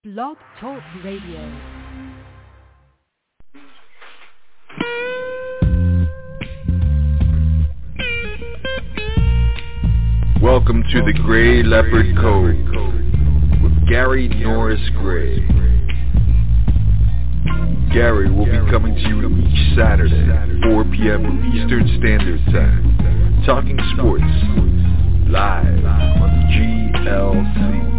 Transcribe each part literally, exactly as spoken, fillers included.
Blog Talk Radio. Welcome to the Gray Leopard Code with Gary Norris Gray. Gary will be coming to you each Saturday, four p.m. Eastern Standard Time, talking sports, live on G L C.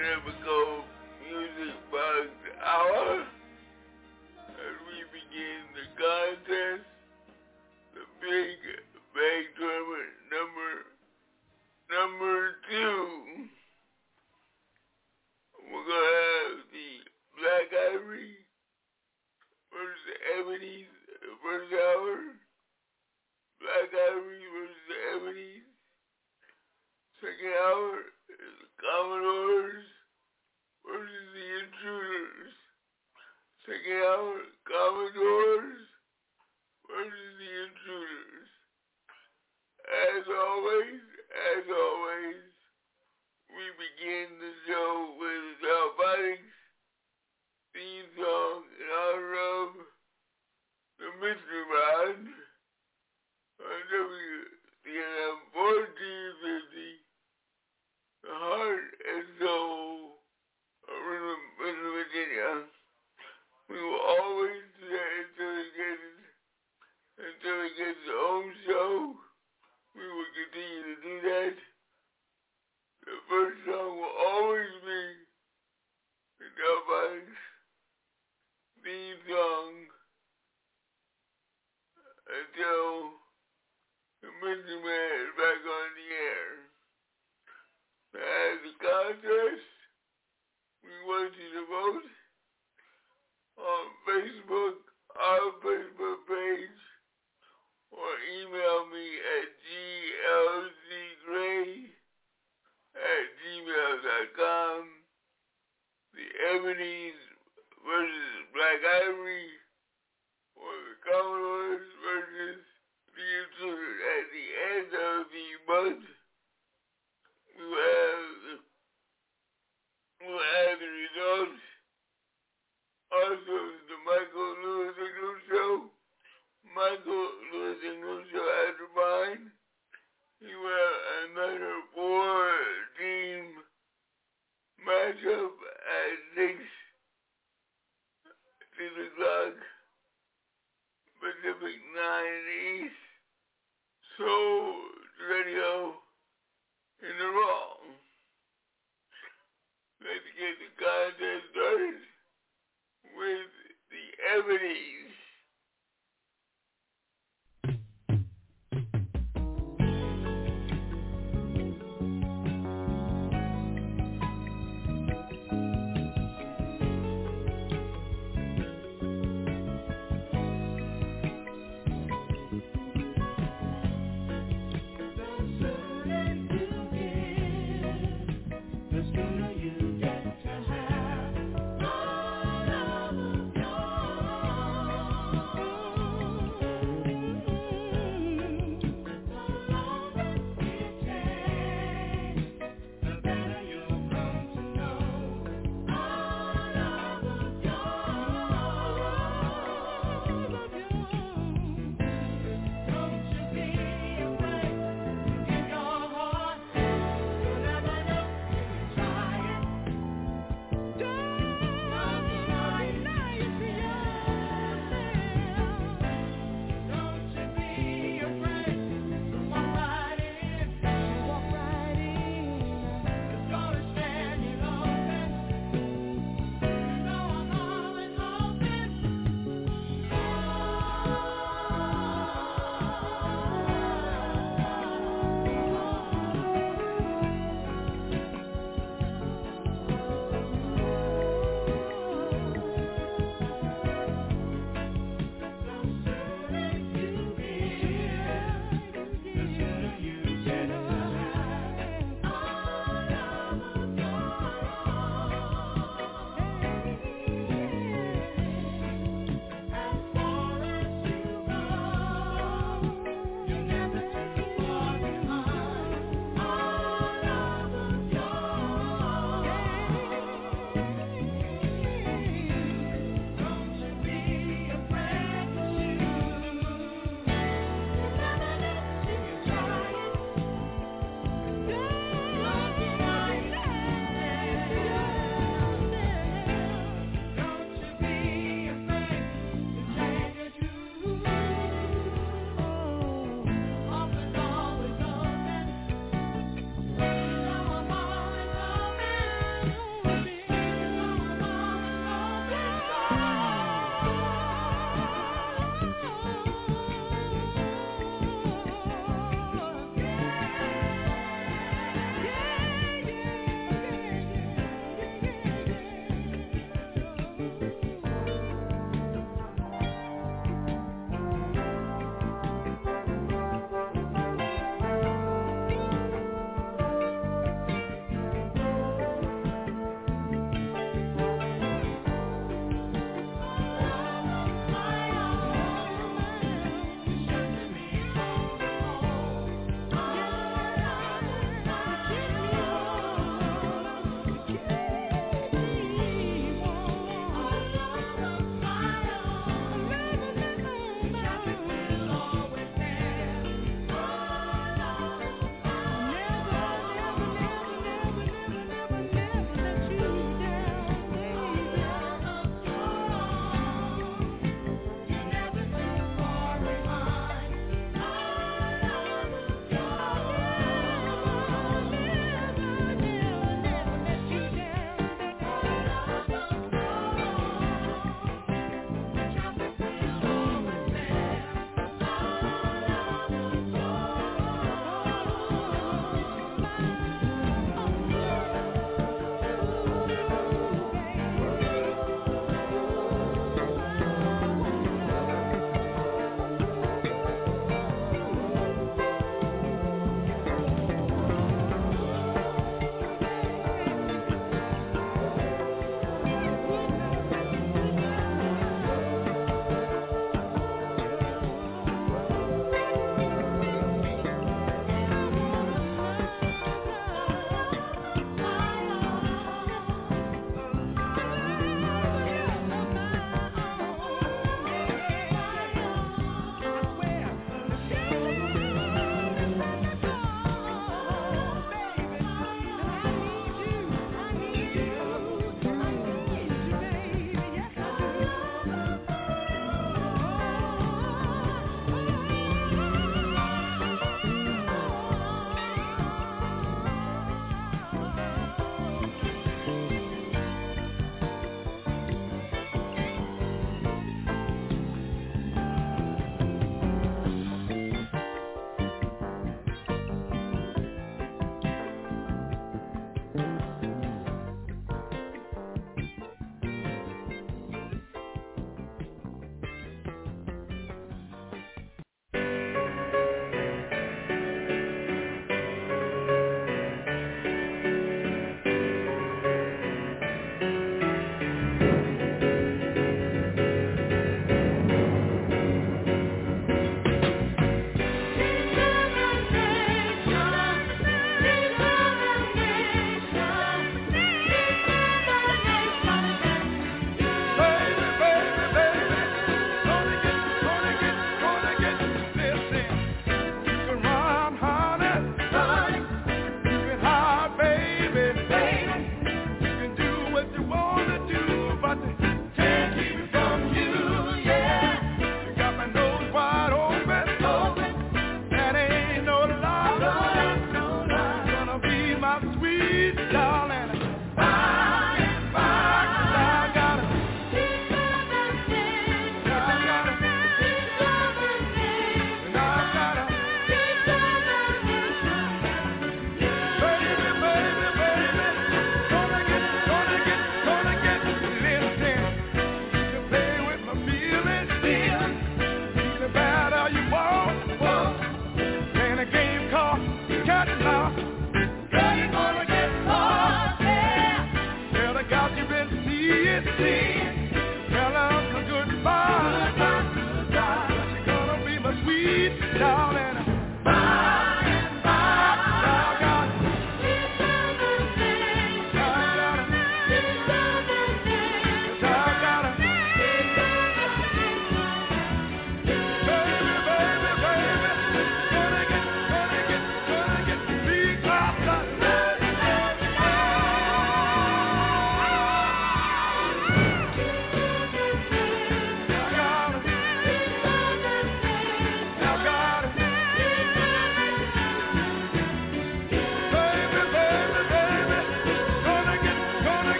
Typical Music Box Hour. As we begin the contest, the Big Bag Tournament number number two. We're gonna have the Black Ivory versus the Ebony's first hour. Black Ivory versus the Ebony's. Second hour is the Commodores versus the Intruders. Second hour, Commodores versus the Intruders. As always, as always, we begin the show with the Alphabetics theme song in honor of the Mystery Rod on W C N M fourteen fifty, the heart and soul of Richmond, Virginia. We will always do that until it gets, until it gets its own show. We will continue to do that. The first song will always be the Alphabetics theme song until the Mystery Man is back on the air. As a contest, we want you to vote on Facebook, our Facebook page, or email me at g l c gray at gmail dot com. The Ebony's versus Black Ivory, or the Commodores versus the Intruders. At the end of the month, we will have, we will have the results. Also, the Michael Lewis English Show. Michael Lewis English Show after mine. He will have another four-team matchup at six, six o'clock Pacific, nine East. So, radio in the wrong. Let's get the contest started with the Ebony's.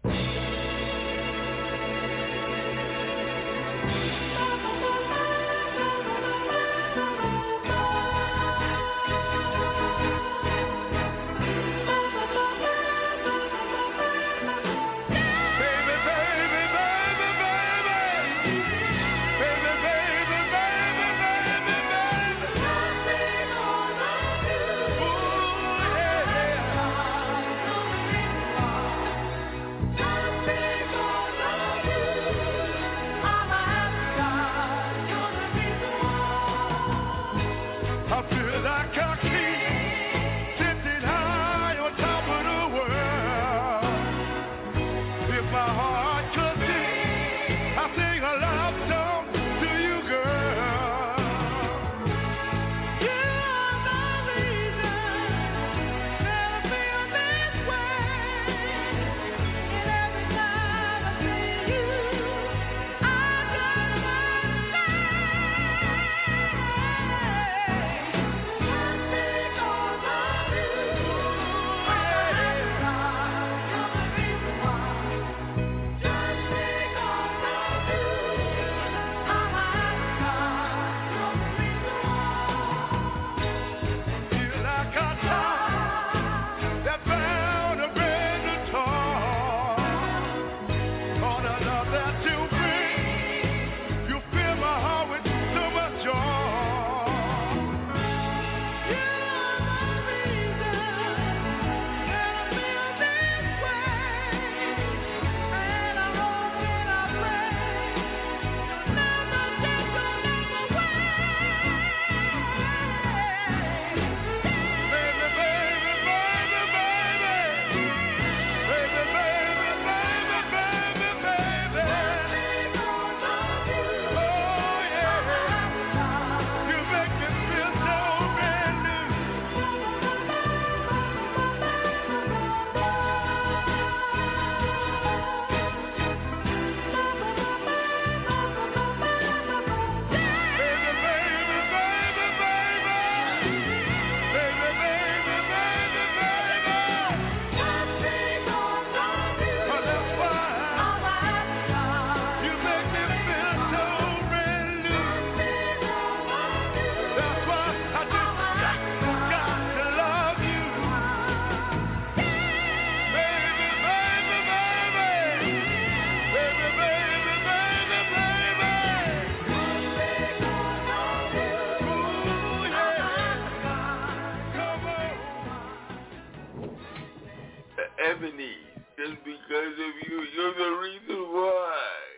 Ebony, just because of you, you're the reason why.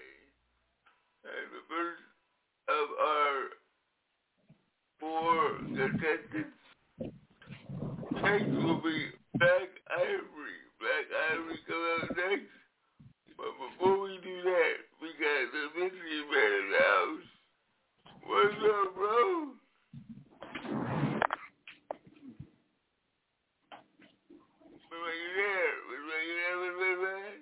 And the first of our four contestants next will be Black Ivory. Black Ivory come out next. But before we do that, we got the mystery man in the house. What's up, bro? Are you there? Are you there, mystery man?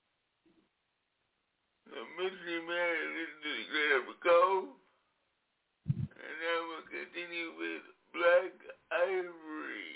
The mystery man is going to go. And then we'll continue with Black Ivory.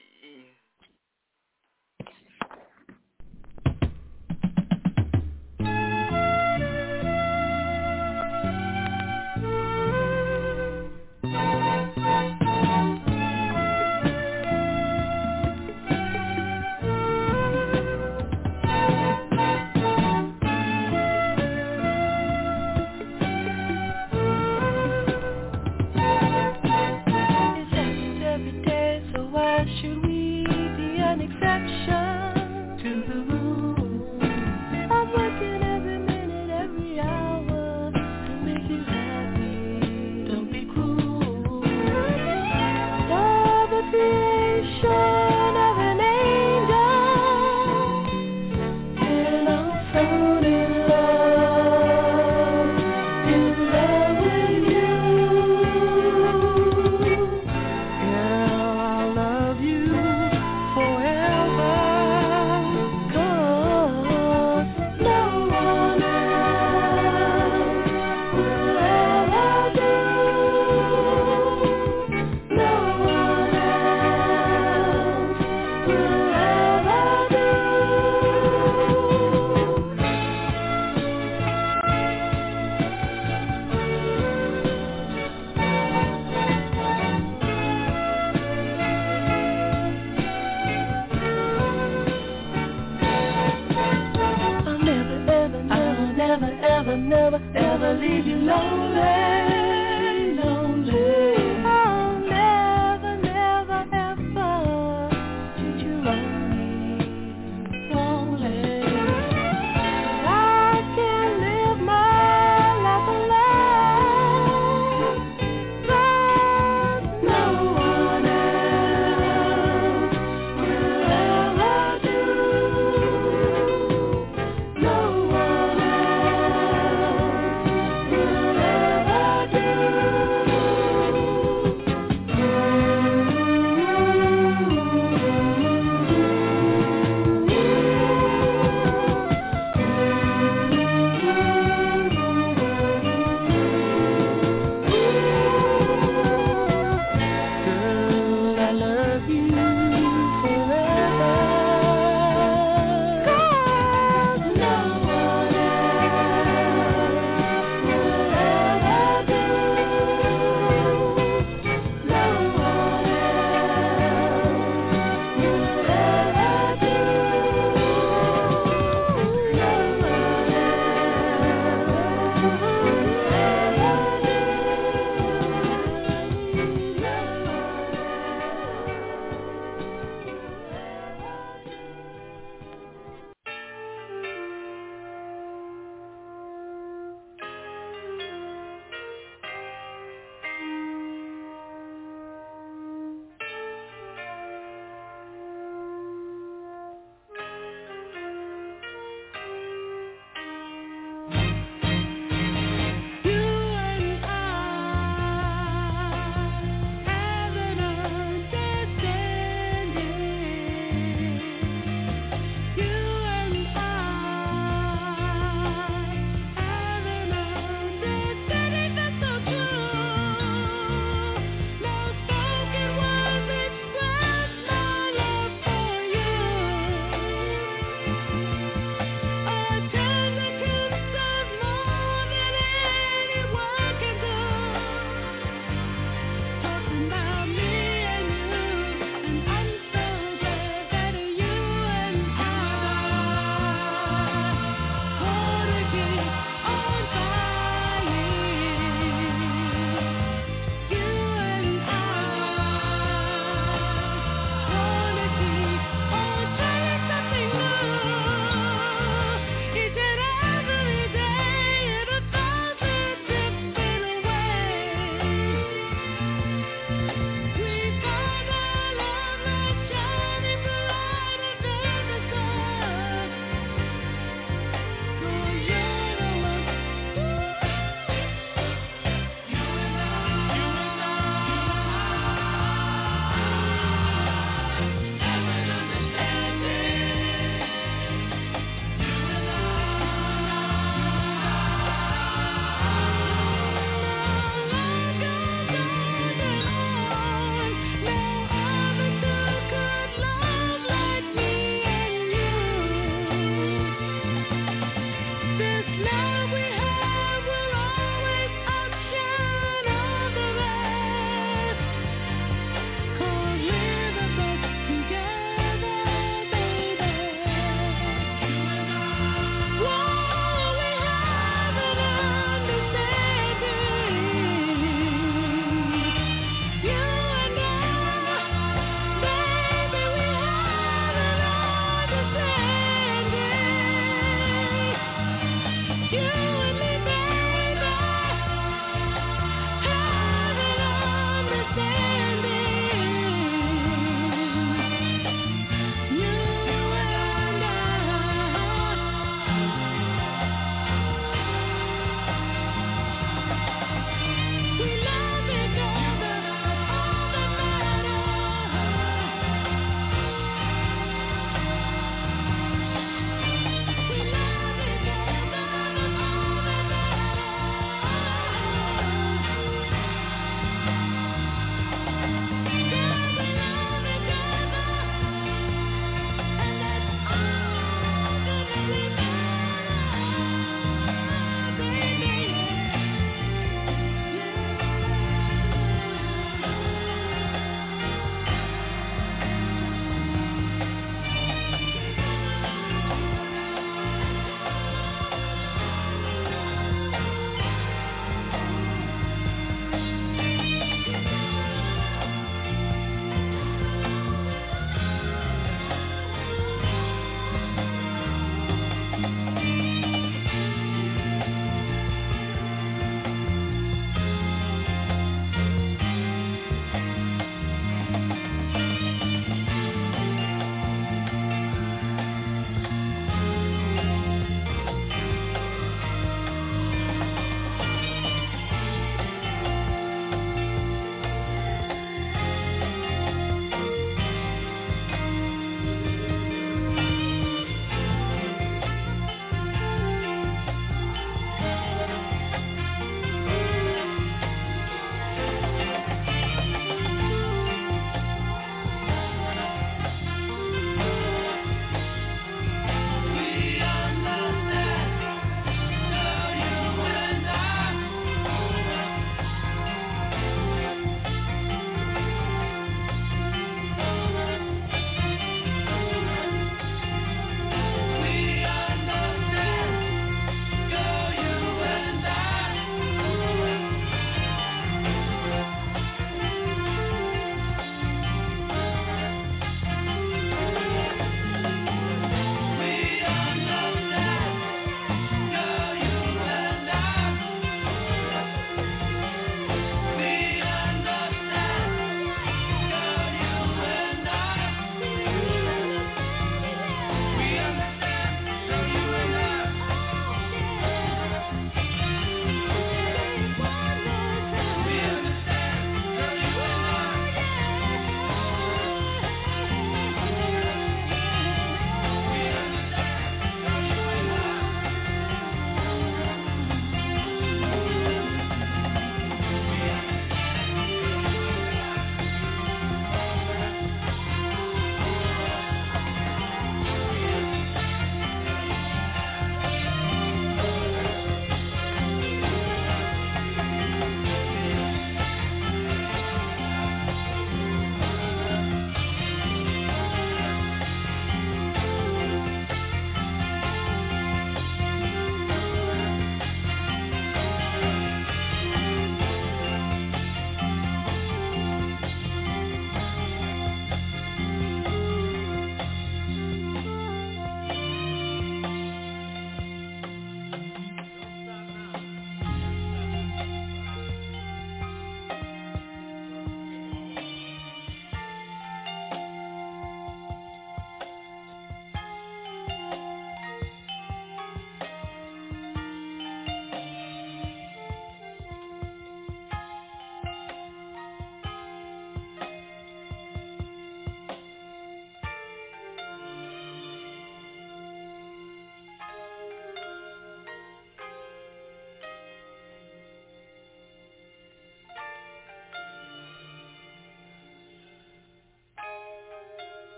never, never, ever leave you lonely, lonely. I'll never, never, ever treat you lonely, lonely. I can live my life alone, but no one else will ever do. No one else will ever do.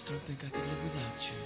don't think I could live without you.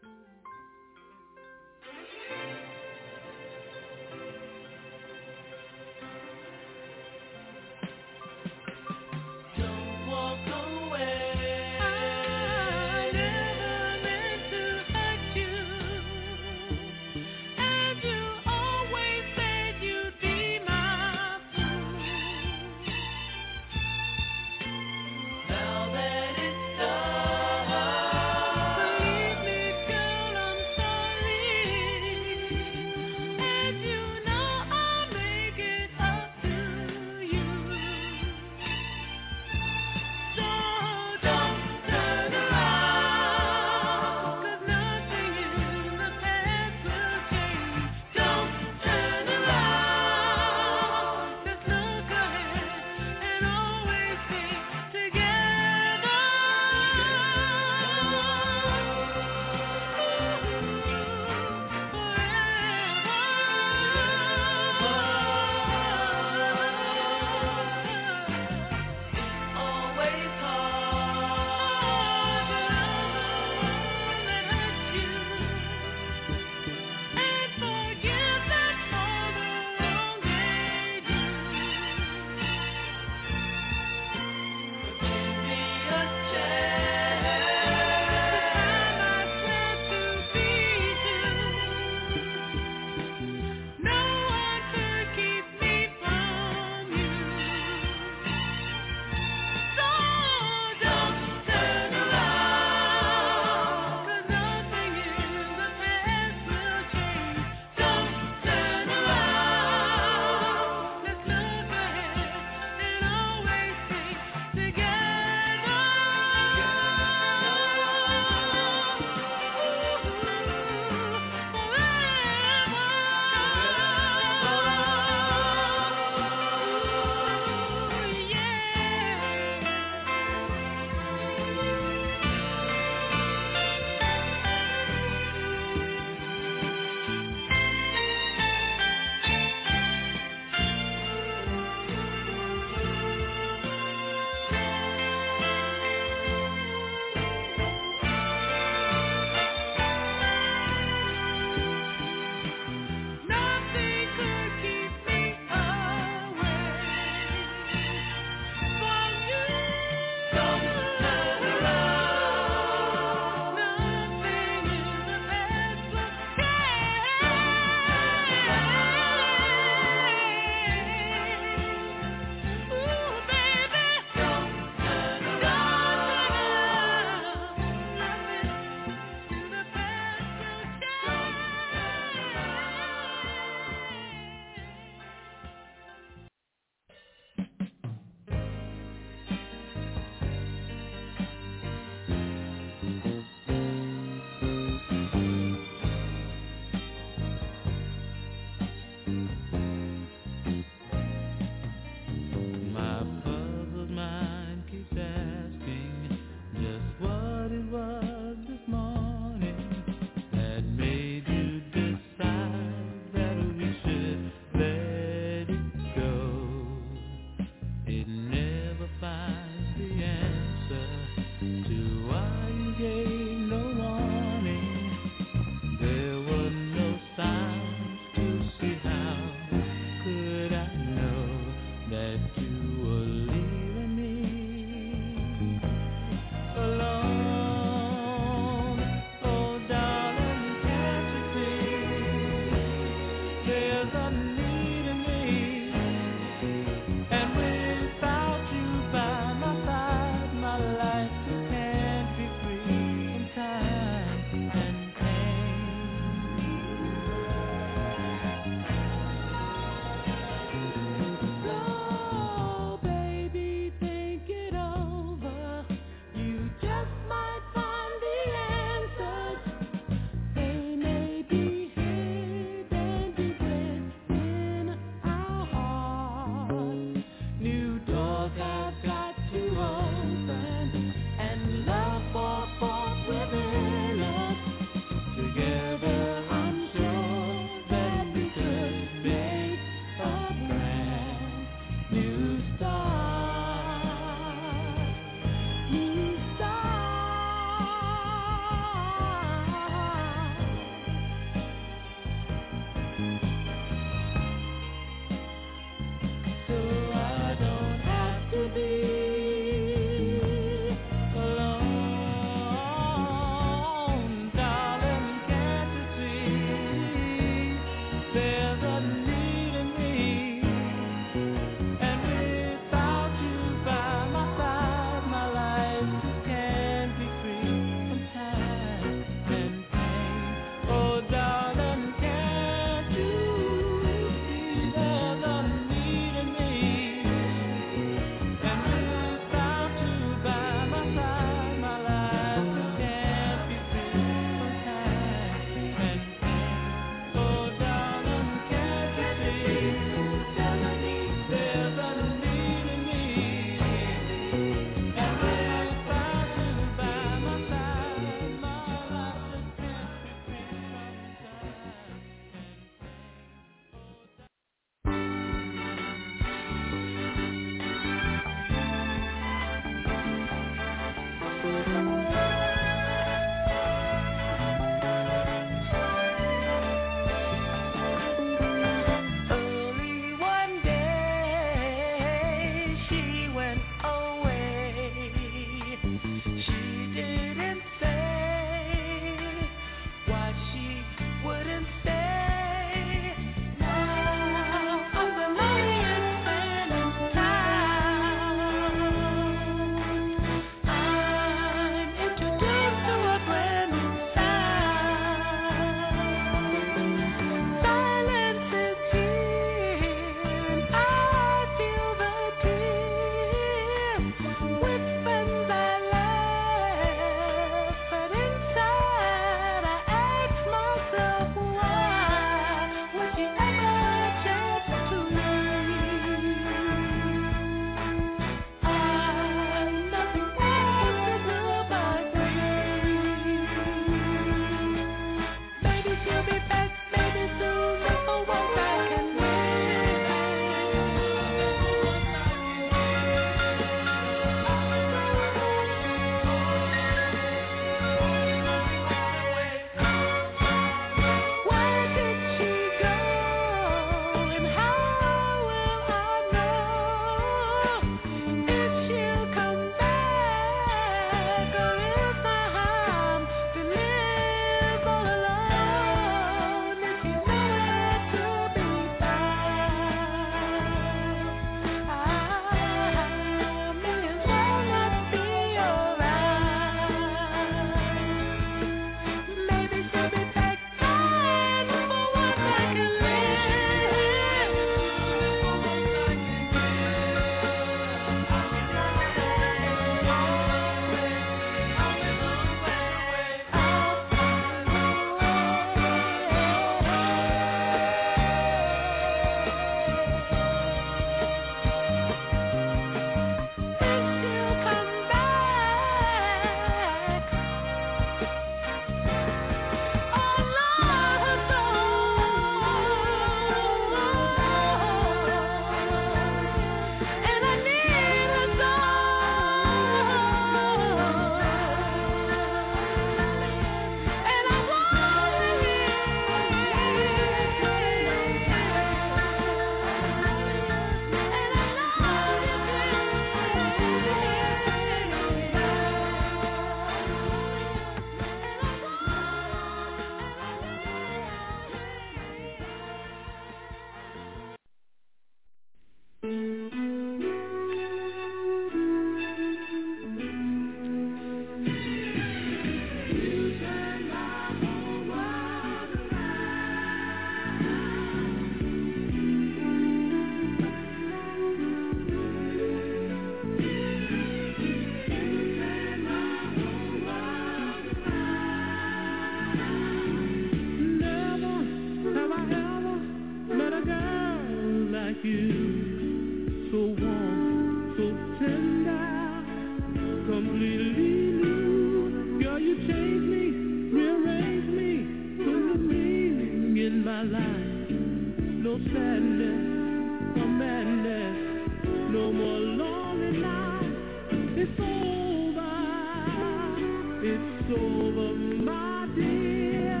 It's over. It's over, my dear.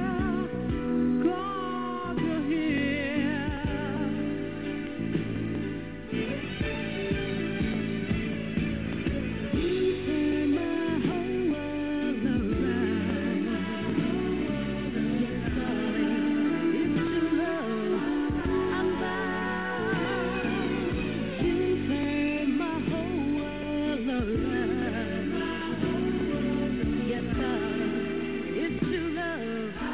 God, you're here. You turn my whole world around. Yes, darling, it's your love I'm bound. You turn my whole world around. Yes, darling, it's your love I'm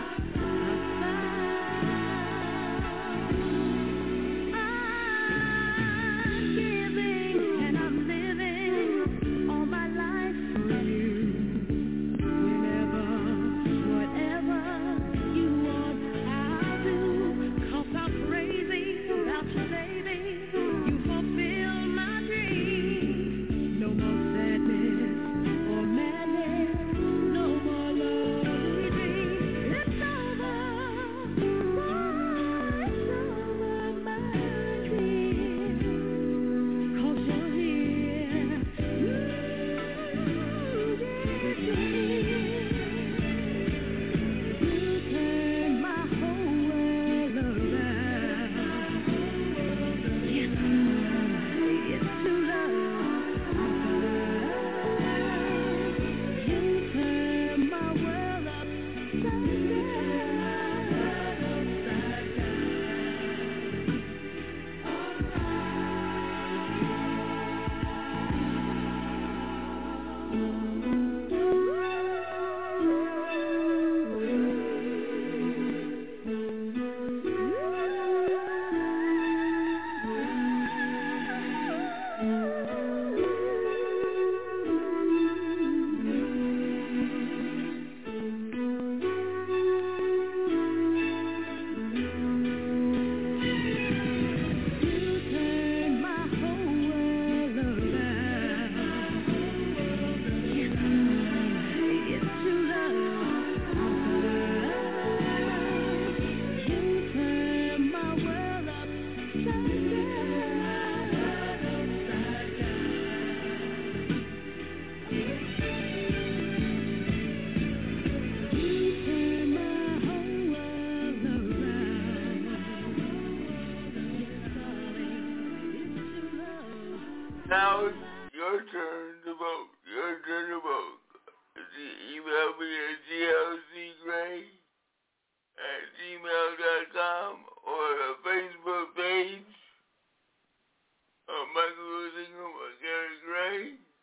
giving and I'm living all my life for you. Whenever, whatever you want, I'll do. 'Cause I'm crazy about you, baby. You fulfill my dream. No more sadness or madness. No more lonely dreams. It's over. It's over my dream. 'Cause you're here. You get me. You turn my whole world around. Yes, it's true love I found. You turn my world upside You turn my whole world around. Yes, it's true love I found. You turn my world upside down. You turn my whole world around. Yes, darling, it's true love. Now it's your turn to vote. Your turn to vote. You email me at g l c gray at gmail dot com or a Facebook page of Michael Lusingham or Gary Gray.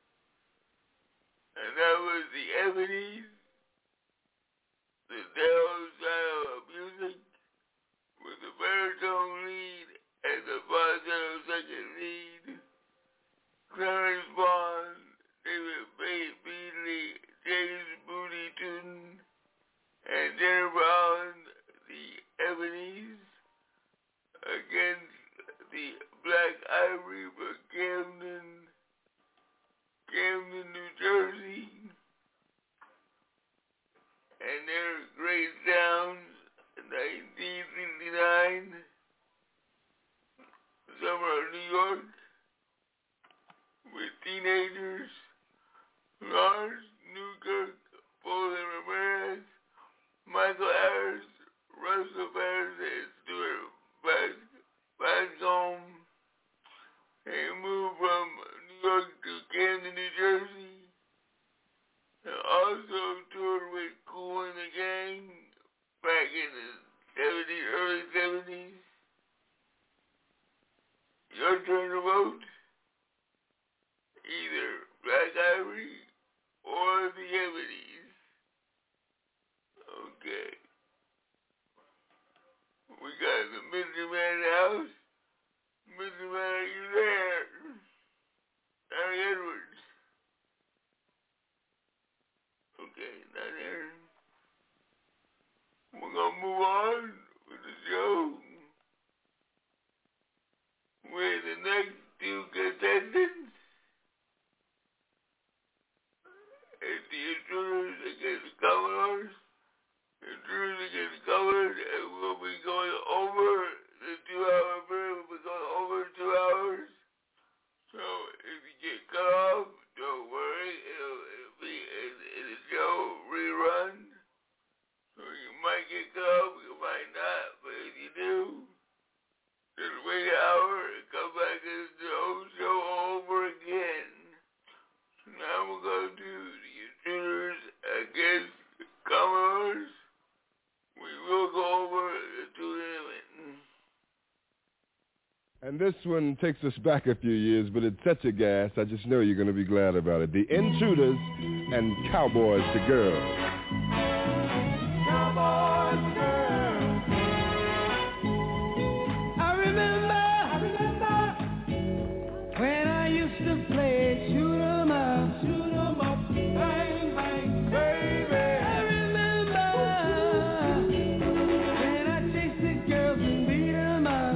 And that was the Ebonies, the Dell style of music with the baritone lead and the falsetto second lead. Clarence Bond, David Bay Beatley, James Booty Tootin, and Jennifer Allen, the Ebonies, against the Black Ivory for Camden, Camden, New Jersey, and their great sounds, nineteen sixty-nine, Summer of New York, with teenagers, Lars Newkirk, Paulin Ramirez, Michael Harris, Russell Ferris, and Stuart Bas- Bascom. They moved from New York to Camden, New Jersey, And this one takes us back a few years, but it's such a gas, I just know you're going to be glad about it. The Intruders and Cowboys to Girls. Cowboys to Girls. I remember, I remember when I used to play shoot 'em up, shoot 'em up, bang, bang, baby. I remember when I chased the girls and beat 'em up.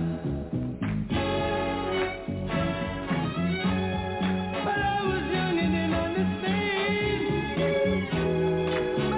But I was young and didn't understand.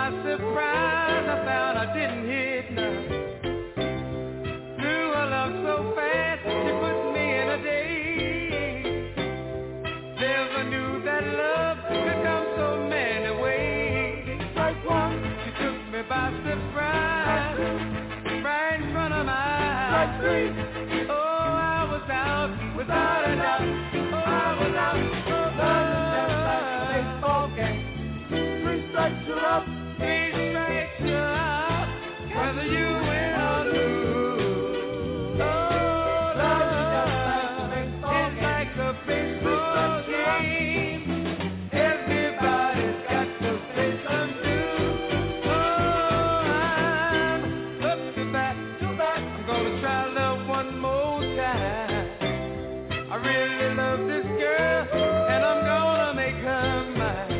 by surprise. I found I didn't hit none. Threw her love so fast, she put me in a daze. Never knew that love could come so many ways. Like one, she took me by surprise, right in front of my eyes. Like three, oh, I was out without a doubt. Oh, I was out. You're up, three strikes, you're out, whether you win or lose. Oh, love, it's like a baseball game. Everybody's got to play some dues. Oh, I'm up to bat, to bat. I'm gonna try love one more time. I really love this girl, and I'm gonna make her mine.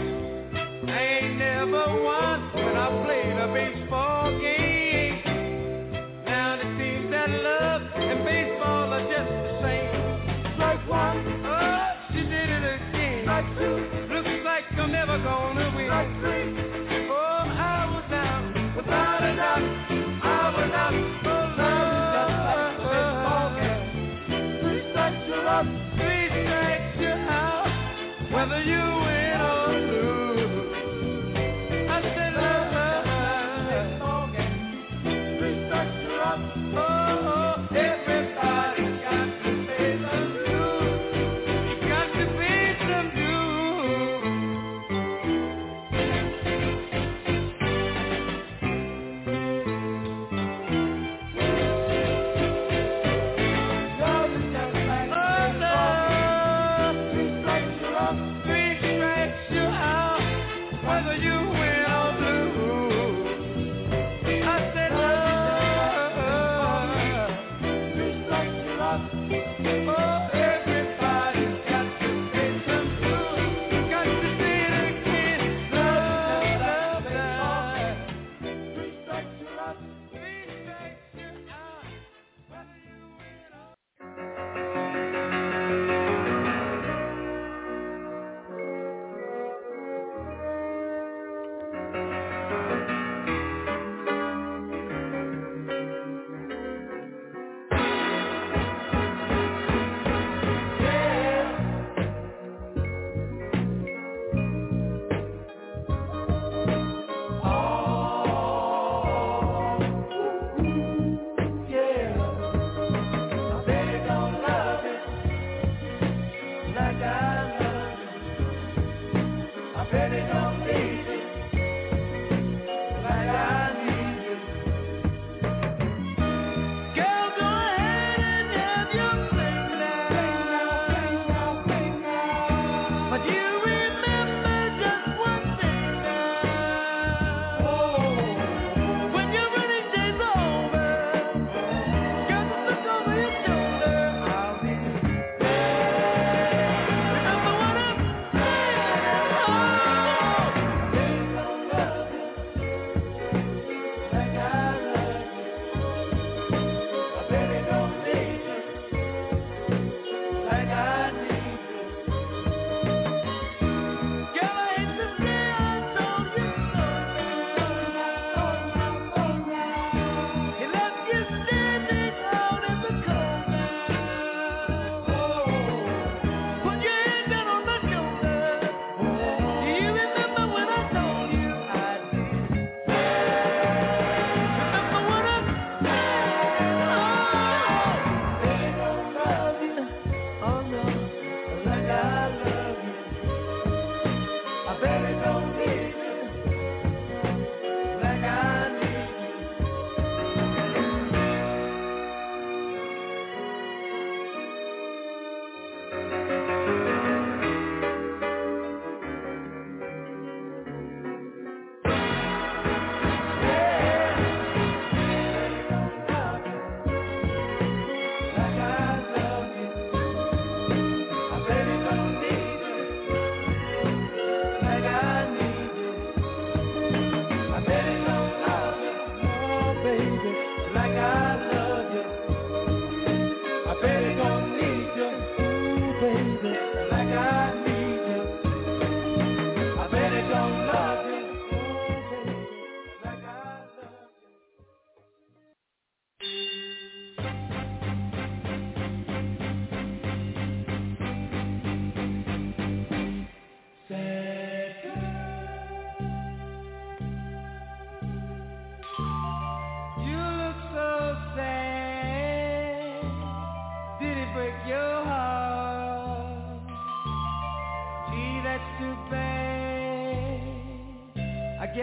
When I played a baseball game, now it seems that love and baseball are just the same. Like one, oh, she did it again. Like two, looks like I'm never gonna win. Like three, oh, I was out without a doubt. I was out, oh, love, just like a baseball game. Three strikes, you're up. Three strikes, you're out, whether you win or lose. Oh, everybody's got to pay some dues. You got to pay some dues. Oh, no. Three strikes, you're up. Three strikes.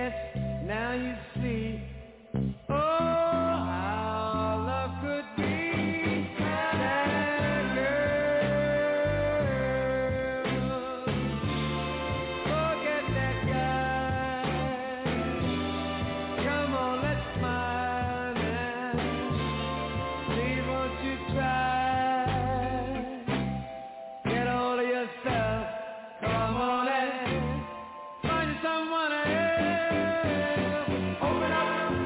guess now you see. Oh, how love could be. That girl, forget that guy. Come on, let's smile now. Please won't you try. Get hold of yourself. Come on and find someone else. Open up.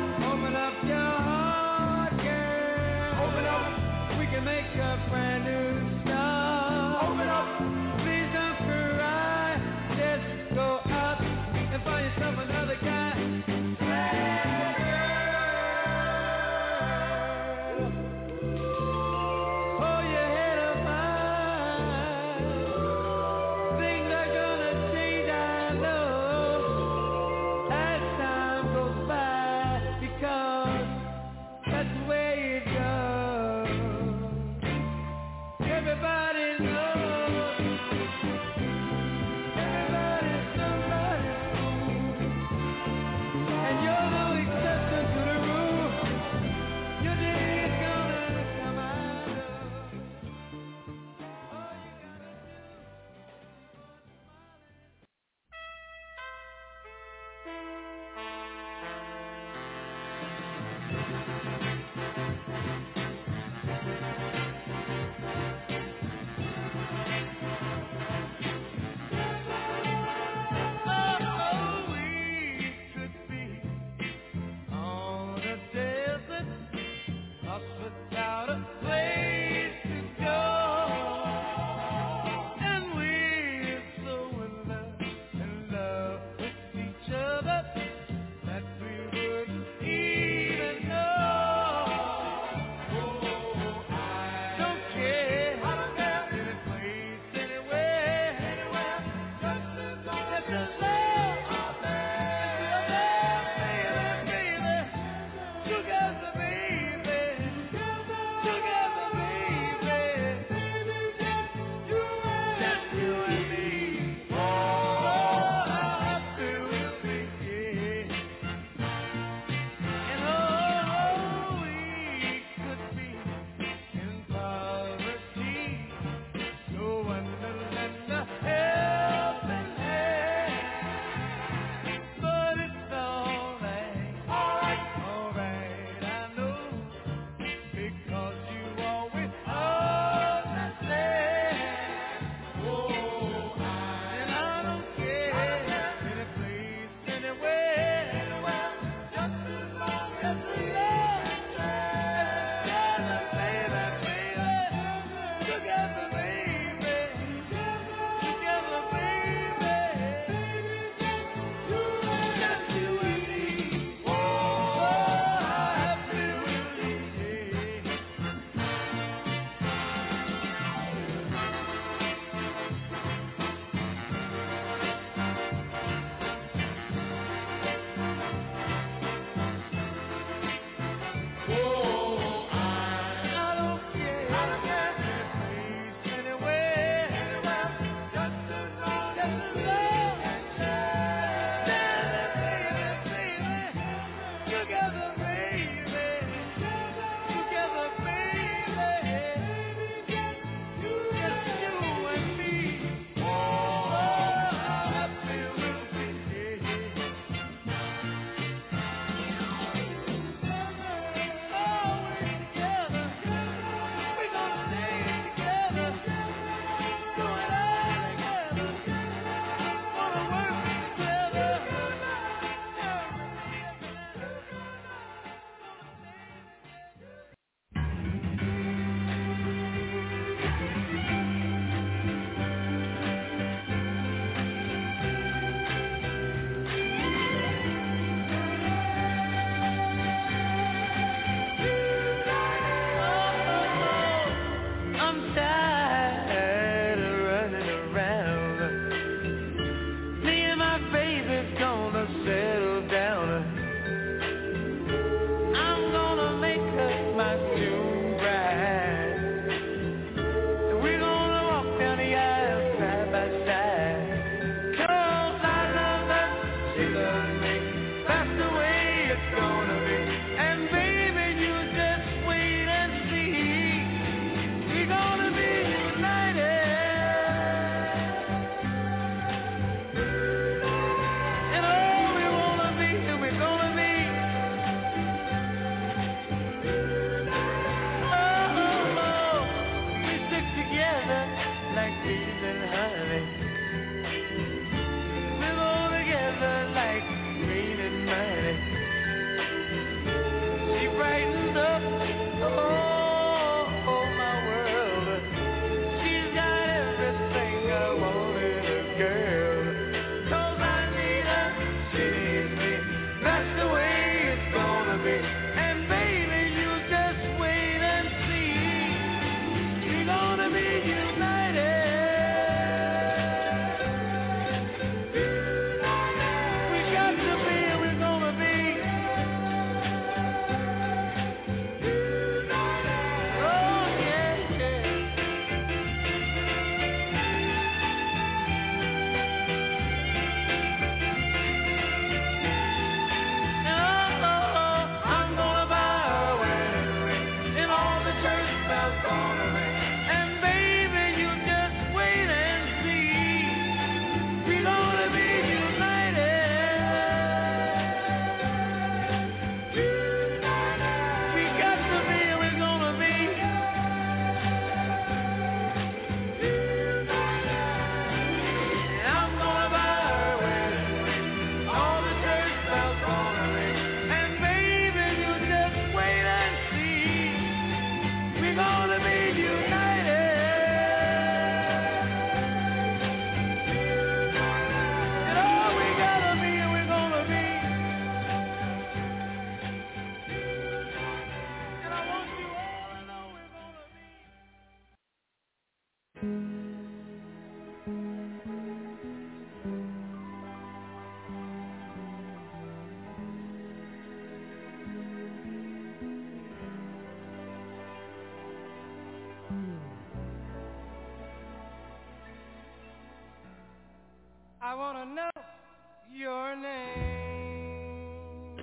I wanna know your name.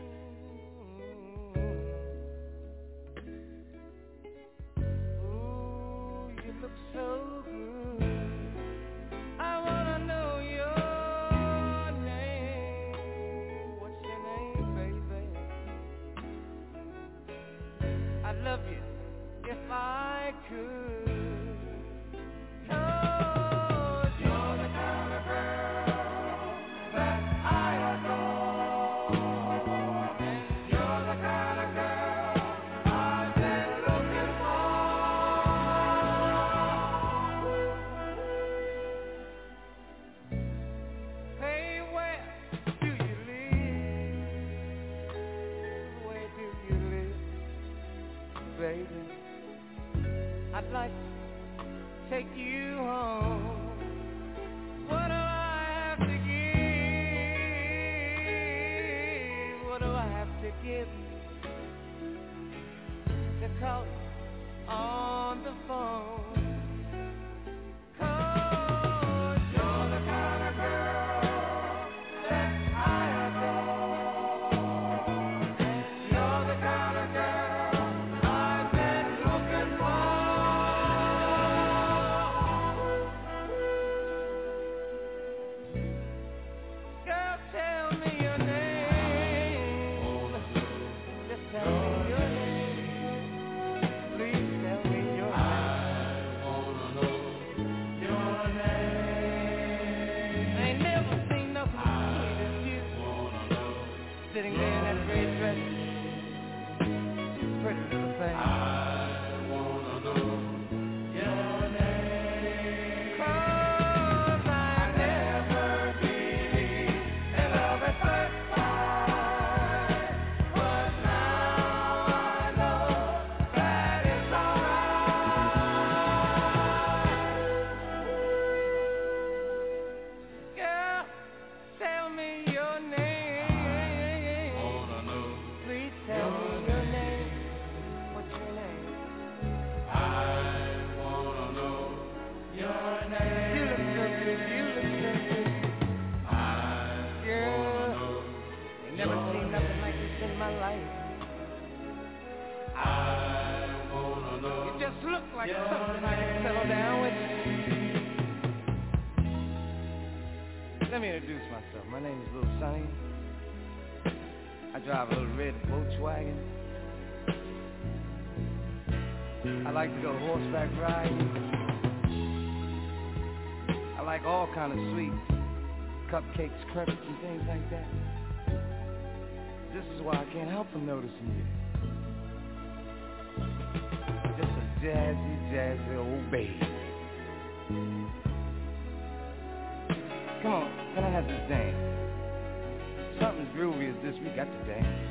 Ooh, you look so good. I wanna know your name. What's your name, baby? I'd love you if I could. I'd like to take you home. What do I have to give? What do I have to give to call on the phone? 'Cause you're the kind of girl that I adore. You're the kind of girl sitting there in that red dress, pretty little thing. I wanna know your name. 'Cause I never believed in love at first sight, but now I know that it's alright. Girl, tell me your name. Look like yeah, something I can settle down with. Let me introduce myself. My name is Lil Sonny. I drive a little red Volkswagen. I like to go horseback riding. I like all kind of sweets, cupcakes, crepes, and things like that. This is why I can't help from noticing you. Jazzy, jazzy old baby. Come on, can I have this dance? Something groovy as this, we got to dance.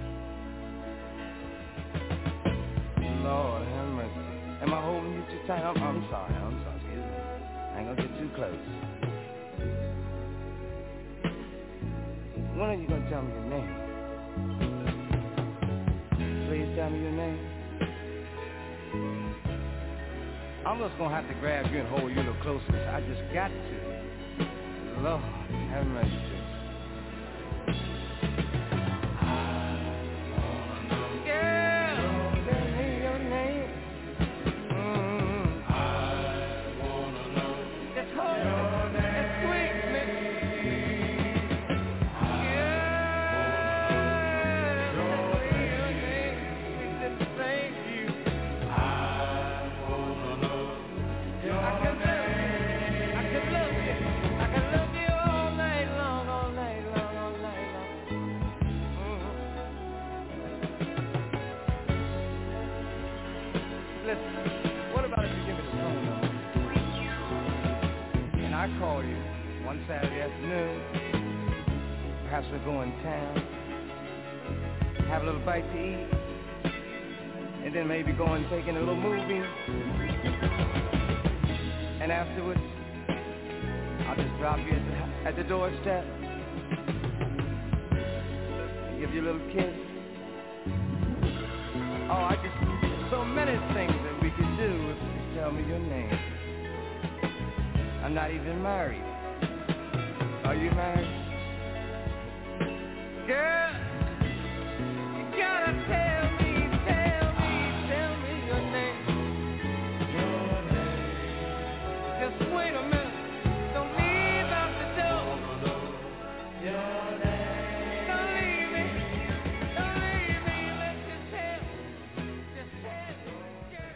Lord have mercy. Am I holding you too tight? I'm, I'm sorry, I'm sorry, excuse me. I ain't gonna get too close. When are you gonna tell me your name? Please tell me your name. I'm just gonna have to grab you and hold you a little closer. I just got to. Lord, have mercy. Call you one Saturday afternoon. Perhaps we'll go in town, have a little bite to eat, and then maybe go and take in a little movie. And afterwards, I'll just drop you at the, at the doorstep, give you a little kiss. Oh, I just, so many things that we could do if you tell me your name. I'm not even married. Are you married? Girl, you gotta tell me, tell me, tell me your name. Your name. Just wait a minute, don't leave out the door. Your name. Don't leave me, don't leave me, let's just tell, just tell, girl.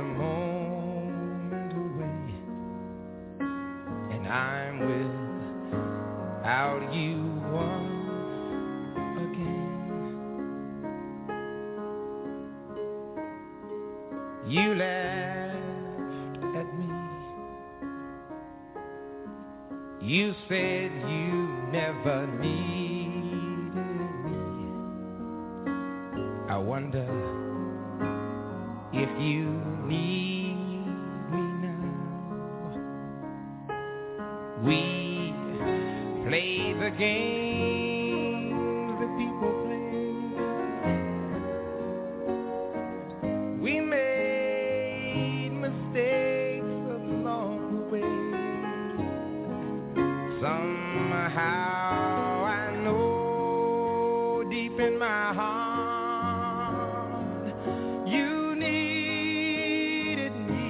moment away, and I'm without you once again. You laughed at me. You said you never needed me. I wonder if you need me now. We play the games that people play. We made mistakes along the way. Somehow I know deep in my heart you needed me.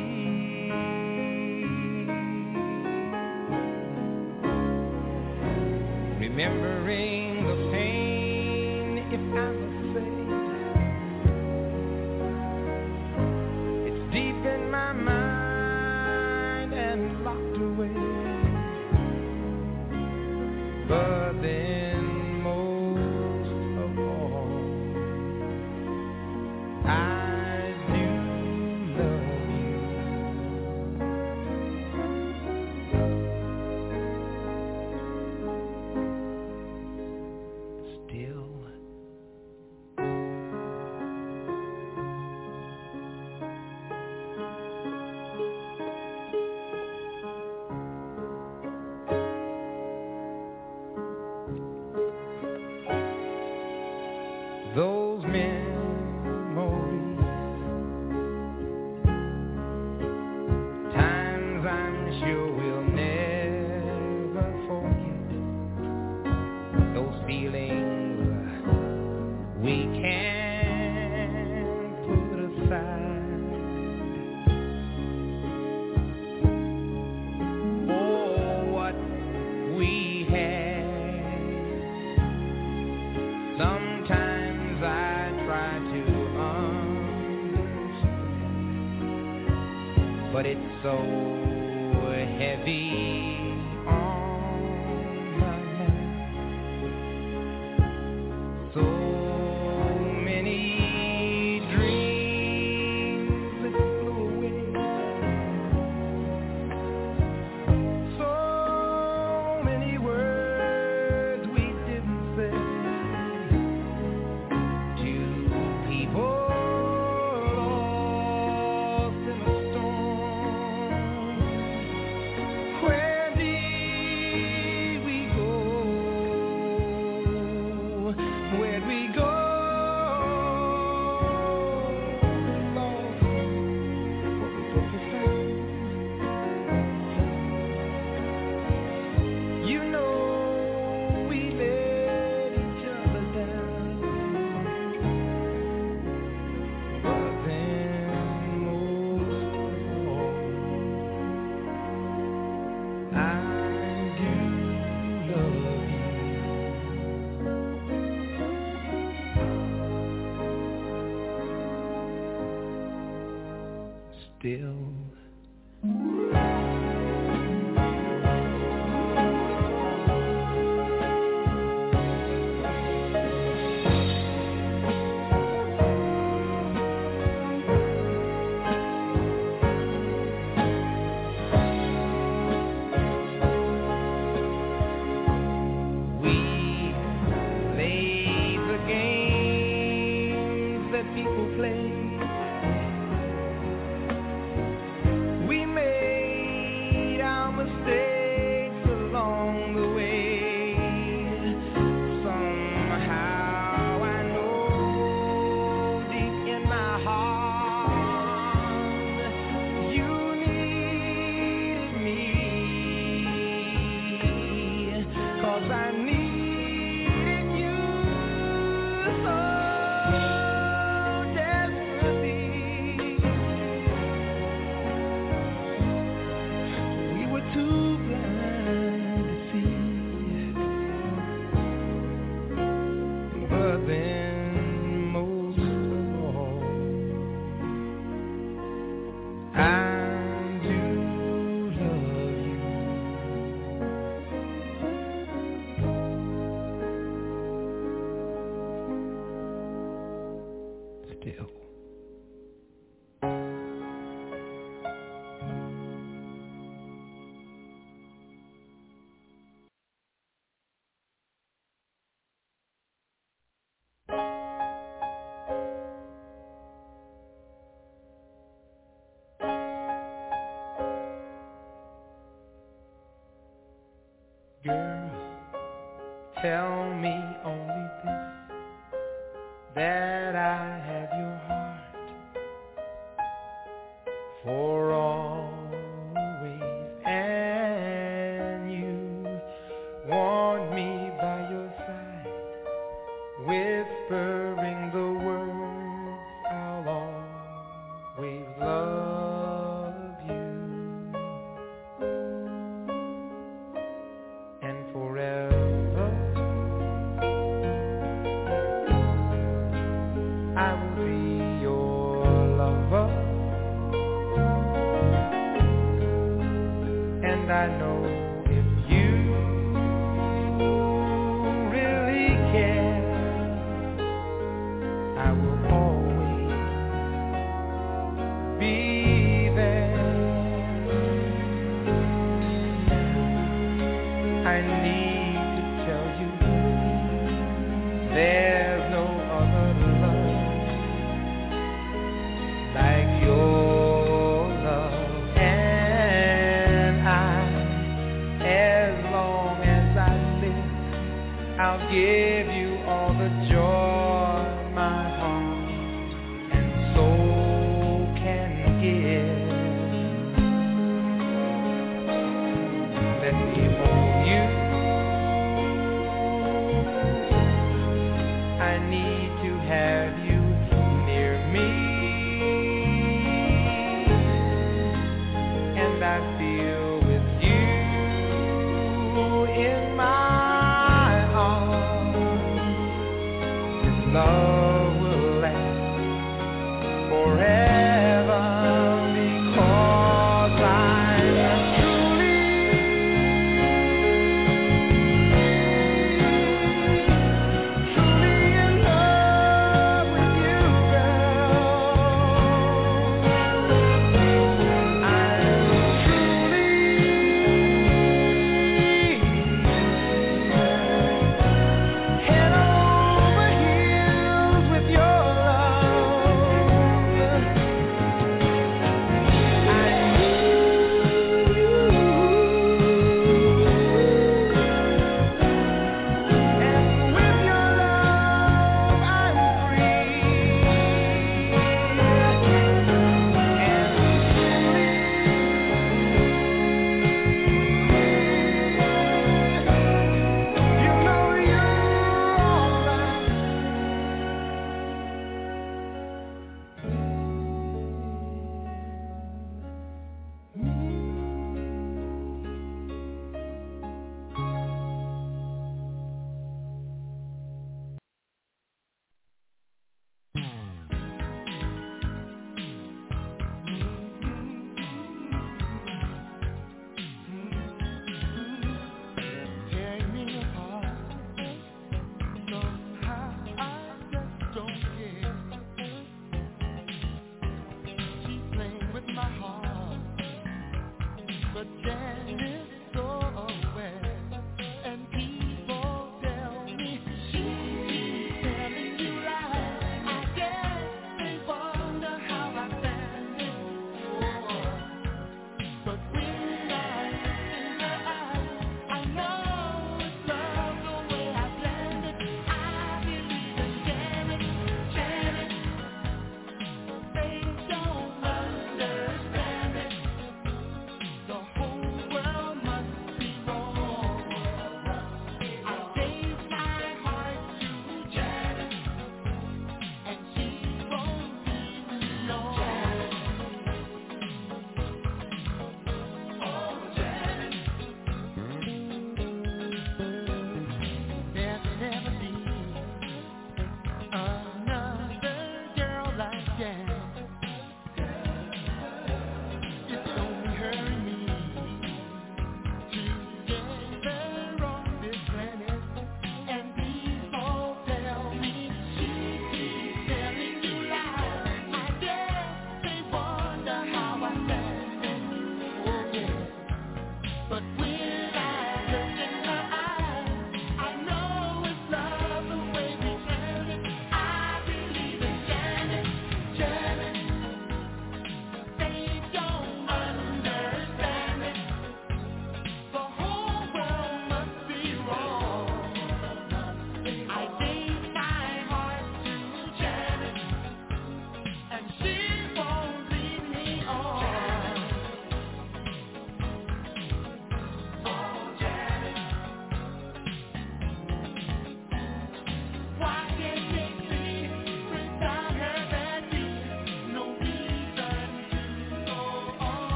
Remembering the pain, if I must say, it's deep in my mind and locked away. But then most of all, I do love you. Still. Those memories, times I'm sure we'll never forget. Those feelings we can't put aside. Oh, what we had. Sometimes I try to understand, but it's so heavy on my mind. So many dreams that flew away. So many words we didn't say. Still. We play the games that people play. We made girl, tell me only this, that I have your heart for always, and you want me by your side, whispering the words, I'll always love you, and forever I will be your lover, and I know if you really care, I will always be there. I need to tell you, there's no other love like your love, and I, as long as I live, I'll give you all the joy my heart and soul can give. Let me hold you, I need to have you near me, and I feel with you in my arms,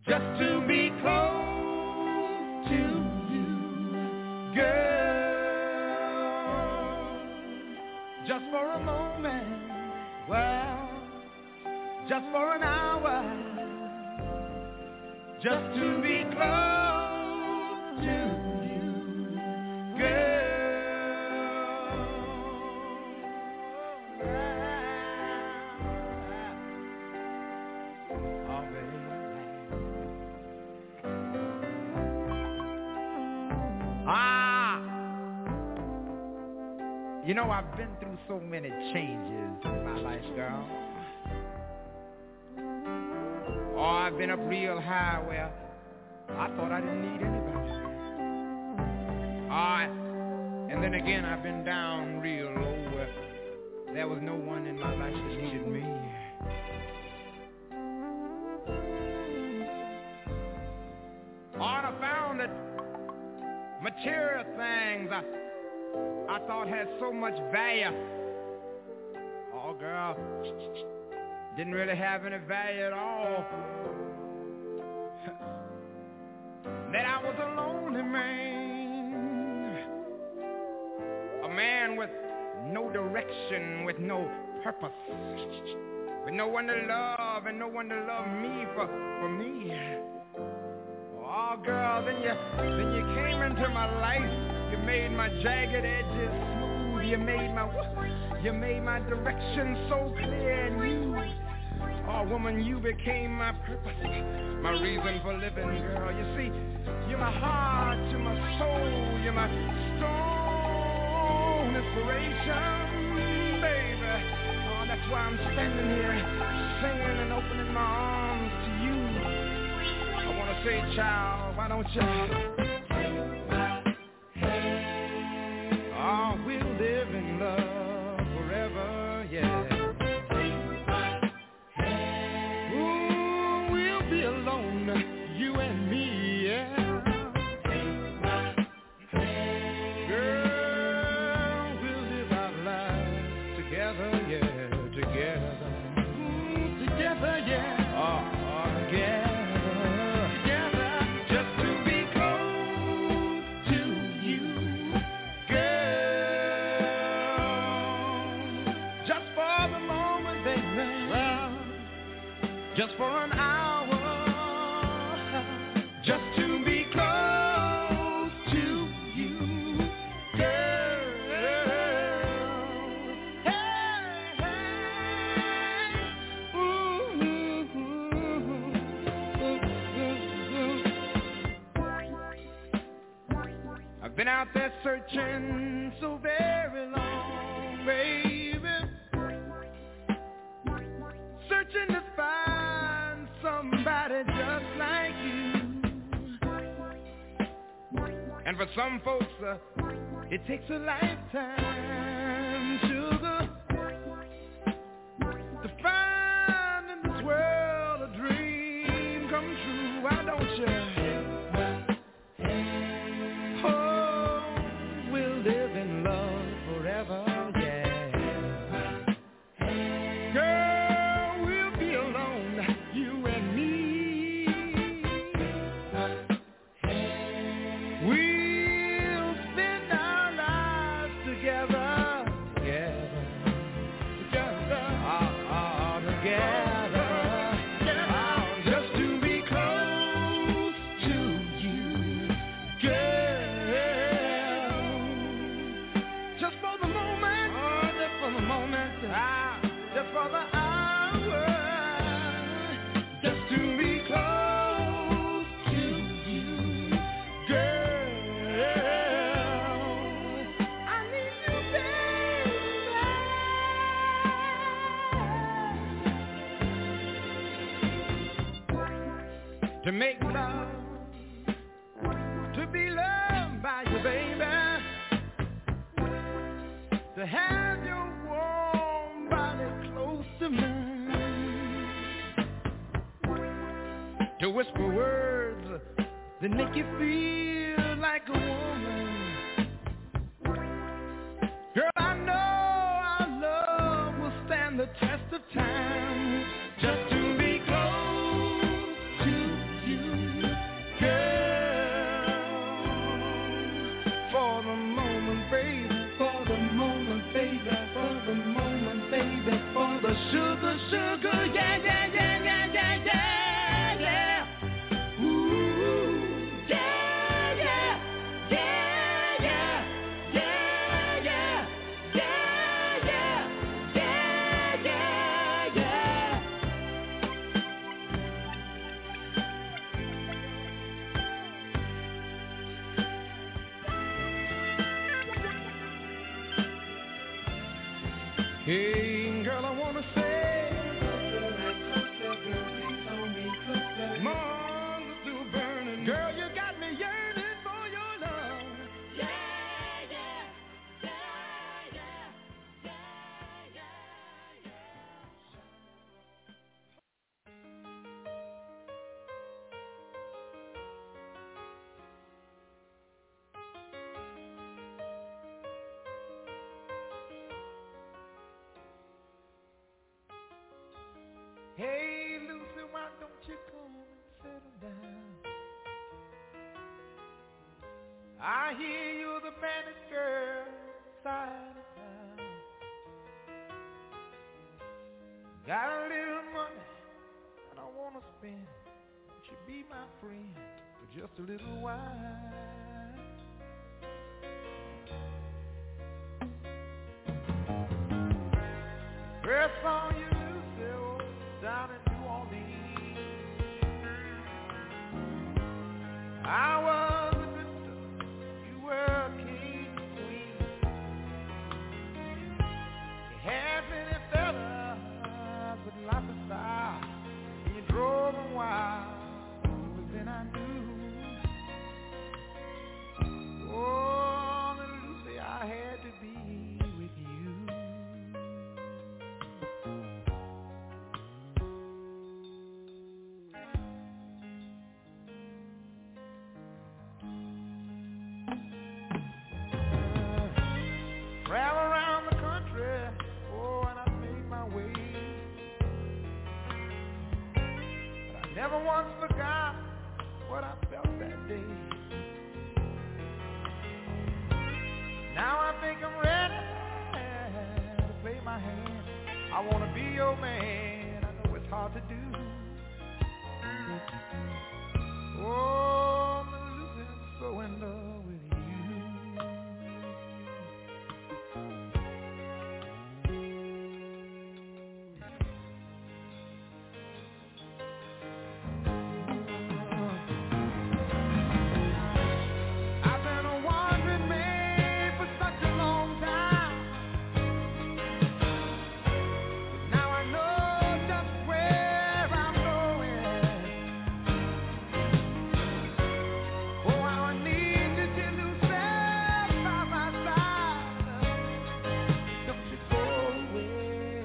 just to be close to you, girl. Just for a moment, well, just for an hour, just to be close to you, girl. You know, I've been through so many changes in my life, girl. Oh, I've been up real high where I thought I didn't need anybody. Oh, and then again, I've been down real low where there was no one in my life that needed me. Oh, and I found that material things I I thought had so much value. Oh, girl, didn't really have any value at all. That I was a lonely man, a man with no direction, with no purpose, with no one to love and no one to love me for, for me. Oh, girl, then you, then you came into my life. You made my jagged edges smooth. You made my, you made my direction so clear. And you, oh woman, you became my purpose, my reason for living, girl. You see, you're my heart, you're my soul, you're my strong inspiration, baby. Oh, that's why I'm standing here, singing and opening my arms to you. I wanna say, child, why don't you? Oh, we'll live in love forever, yeah. Ooh, we'll be alone, you and me, yeah. Girl, we'll live our lives together, yeah, together. Ooh, together, yeah. Oh, oh, together. Just for an hour, just to be close to you, girl. Hey, hey, ooh, ooh, ooh. I've been out there searching so very long, baby, searching to find somebody just like you. And for some folks, uh, it takes a lifetime, sugar, to find in this world a dream come true. Why don't you? Oh, we'll live in love forever, yeah. Girl, we'll be alone, you and me. We'll spend our lives together, together, together, oh, oh, together, oh, just to be close to you, girl. Just for the moment, oh, just for the moment, ah, just for the hour, just to be close to you, girl. I need you, baby, to make love, to be loved by you, baby, to have your warm body close to mine, to whisper words that make you feel like a woman. Girl, I know our love will stand the test of time, just to be close to you, sugar, sugar, yeah, yeah, yeah, yeah, yeah, yeah, yeah. Ooh, yeah, yeah, yeah, yeah, yeah, yeah, yeah, yeah, yeah, yeah, yeah. Hey, girl, I wanna say, Mama's still burning. Girl, you got me yearning for your love. Yeah, yeah, yeah, yeah, yeah, yeah, Hey, Lucy, why don't you come and settle down? I hear you're the baddest girl inside of town. Got a little money that I want to spend. Won't you be my friend for just a little while? First saw you, Lucy, oh, down in New Orleans. I was a drifter, you were a king, queen. You had many fellas with lots of style, and you drove them wild. But then I knew, oh, that Lucy, I had to be with you. Travel around the country, oh, and I made my way. But I never once forgot what I felt that day. Now I think I'm ready to play my hand. I want to be your man. I know it's hard to do. Oh, Lucy, I'm so in love with you. I've been a wandering man for such a long time. Now I know just where I'm going. Oh, how I need you till you stand by my side. Don't you go away,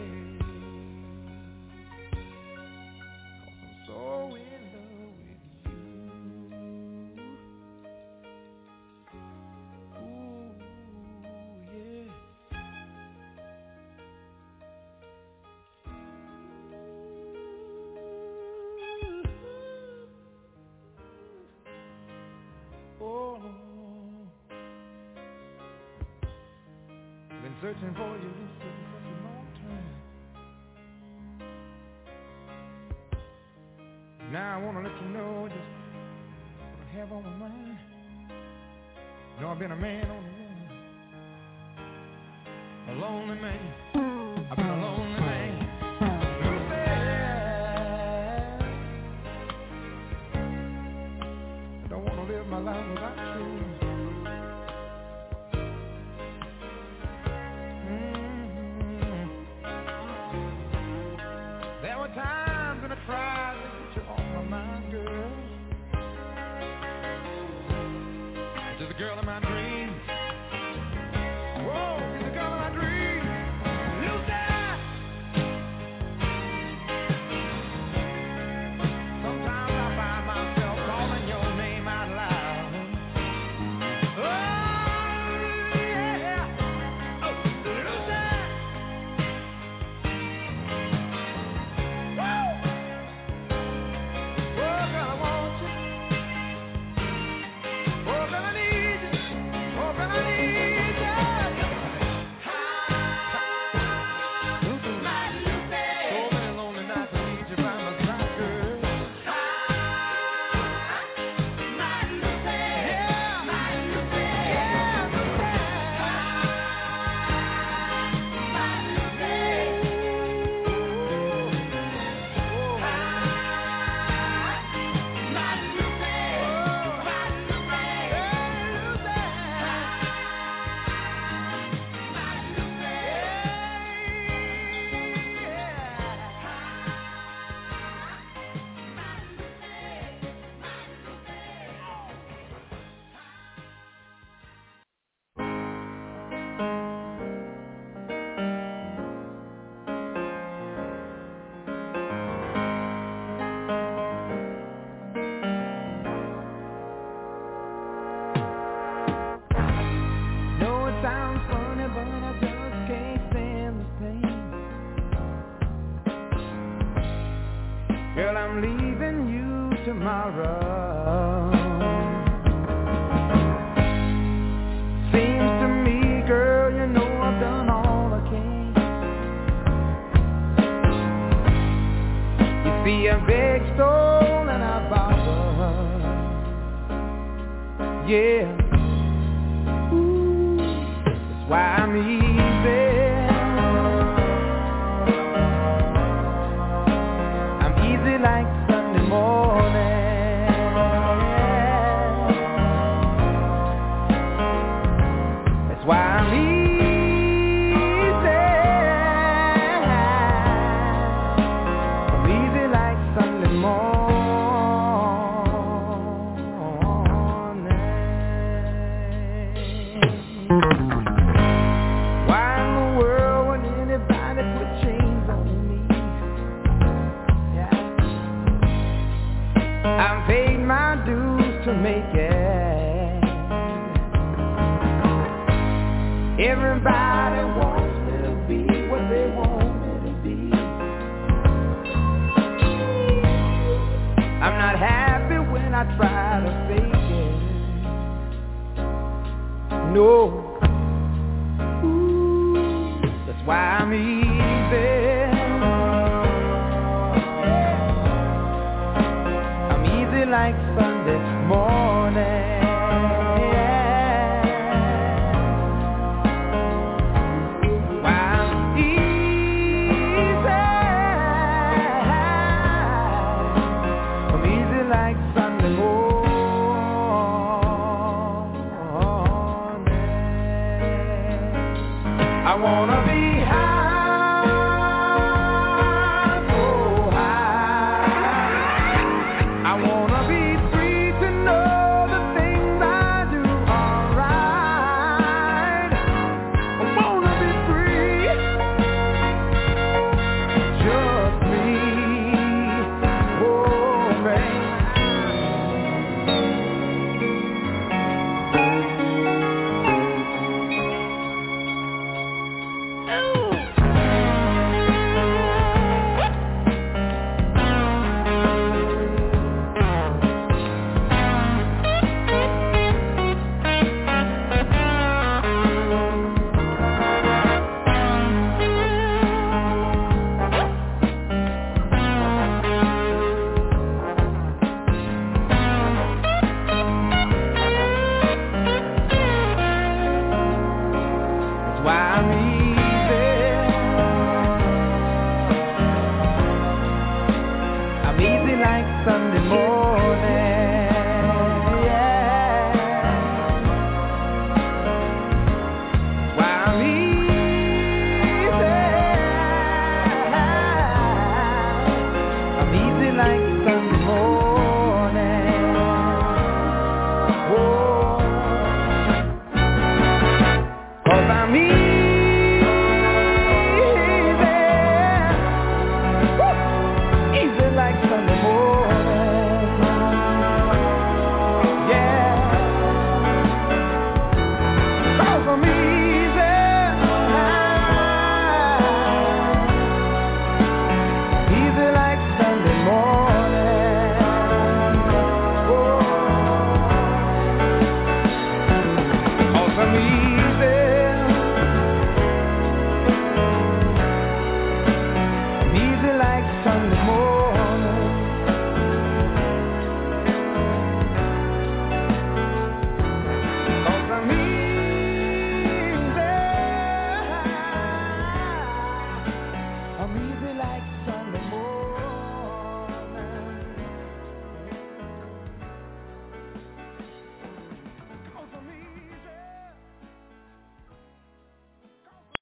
'cause I'm so in love with you. Ooh, yeah. Oh, I've been searching for you, Lucy, for such a long time. Now I want to let you know just what I have on my mind. You know, I've been a man on the run, a lonely man. I've been a lonely man. Lucy, I don't want to live my life without you. Mm-hmm. There were times when I tried to get you off my mind, girl. But you're the girl of my dreams. Whoa, you're the girl of my dreams. Lucy! Sometimes I find myself calling your name out loud. Oh, yeah. Oh, Lucy! Whoa! Girl, I'm leaving you tomorrow. Seems to me, girl, you know I've done all I can. You see, I beg, stole, and I borrowed. Yeah. Ooh, that's why I'm easy. Like Sunday morning. That's why I'm easy. I'm easy like Sunday morning. Why in the world would anybody put chains on me? I've paid my dues to make it. Everybody wants me to be what they want me to be. I'm not happy when I try to fake it. No.